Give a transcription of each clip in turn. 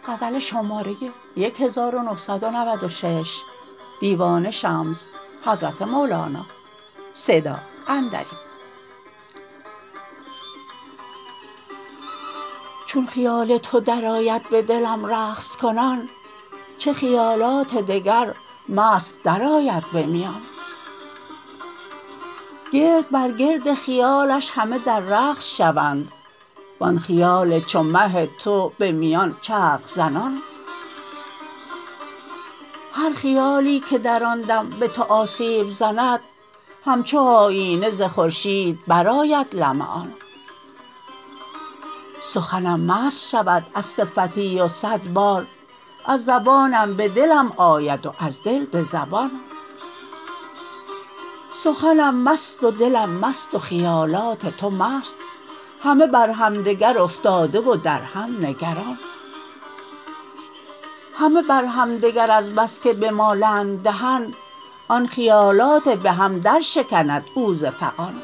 چون خیال تو درآید به دلم رقص کنان چه خیالات دگر مست درآید به میان گرد بر گرد خیالش همه در رقص شوند وان خیال چو مه تو به میان چرخ زنان هر خیالی که در آن دم به تو آسیب زند همچو آیینه ز خورشید برآید لمعان سخنم مست شود از صفتی و صد بار از زبانم به دلم آید و از دل به زبان سخنم مست و دلم مست و خیالات تو مست همه بر همدگر افتاده و در هم نگران همه بر همدگر از بس که بمالند دهن آن خیالات به هم درشکند او ز فغان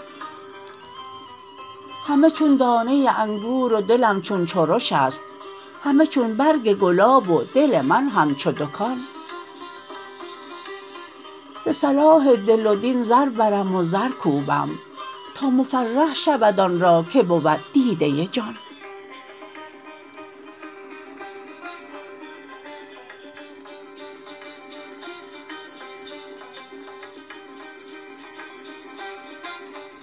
همه چون دانه انگور و دلم چون چرش است همه چون برگ گلاب و دل من همچو دکان به صلاح دل و دین زر برم و زر کوبم تا مفرح شود آن را که بود دیده جان